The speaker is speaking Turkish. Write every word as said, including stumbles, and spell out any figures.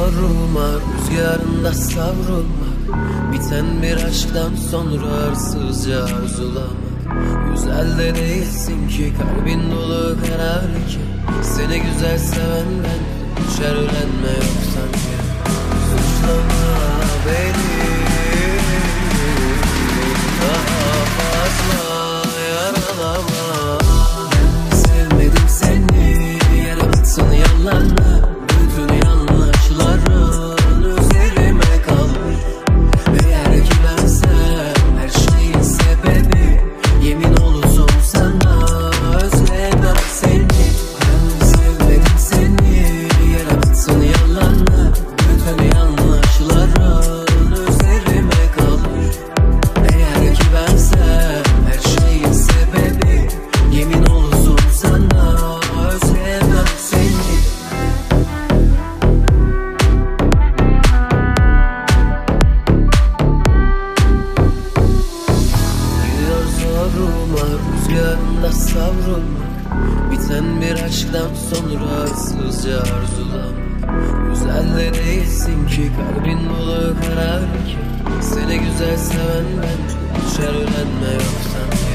zoruma, rüzgarında savrulmak. Biten bir aşktan sonra arsızca arzulamak. Güzel de değilsin ki, kalbin dolu kararken. Seni güzel seven ben, düşer öğrenme yok sanki. Suçlama beni, daha fazla yaralama. Ben sevmedim seni, yere batsın yalanla. Bütün yanlışların üzerime kalır. Eğer ki bensem her şeyin sebebi, yemin olsun sana özlemem seni. Ben sevmedim seni, yere batsın yalanla. Bütün yanlışların üzerime kalır. Eğer ki bensem her şeyin sebebi, yemin olsun sana özlemem seni. Gidiyor zoruma, rüzgarında savrulmak. Biten bir aşktan sonra arsızca arzulamak. Güzel de değilsin ki, kalbin dolu kararken. Seni güzel seven ben, düşer öğrenme yok sanki.